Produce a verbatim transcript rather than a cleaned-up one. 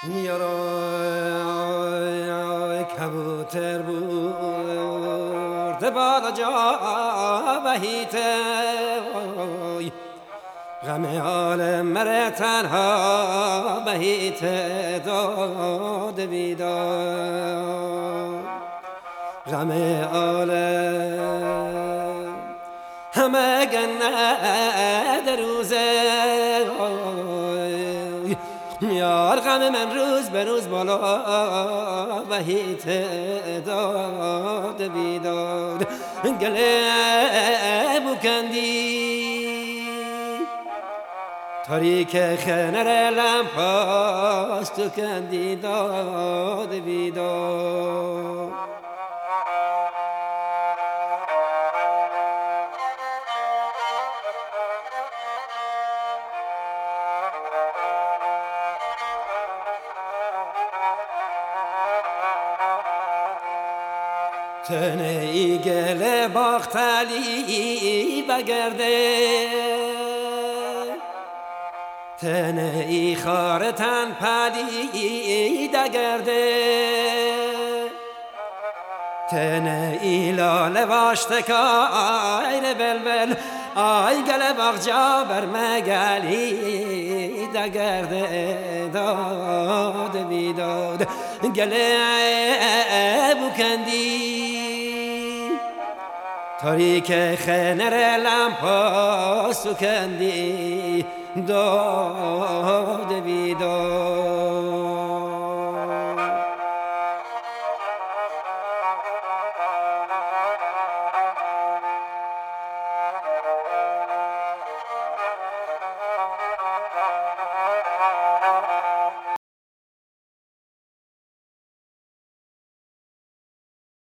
یارای کبوتر برده بالا جا بهیته غم عالم مره تنها بهیته داد بیدار غم عالم همه گنه در روزه یار غم من روز به روز بالا بهیت داد بیداد گله بکندی تاریک خنر لمپاس تو کندی داد بیداد تنه ای گل باختلی بگرده تنه ای خارتن پلی دگرده تنه ای لاله واشتکای بلبل آی گل باغجا بر مگلی دگرده داد بیداد گله بکندی تاریک خنر لمپاس کندی داد بیداد